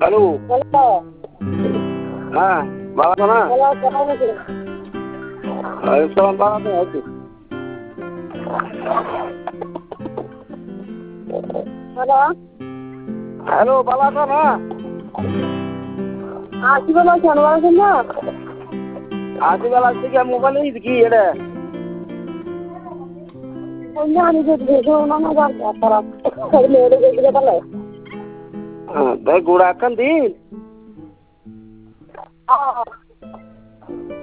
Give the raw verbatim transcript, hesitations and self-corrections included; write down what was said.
Hello, হ্যাঁ ভালো আছো না? ওয়ালাইকুম সালাম, ভালো আছি। হ্যালো হ্যালো, ভালো আছো না? আছি ভালো আছেন? ভালো আছেন না? আশি বেলা থেকে মোবাইল নিয়েছি কি এটা? আমি তাই গোড়া একখান দিন।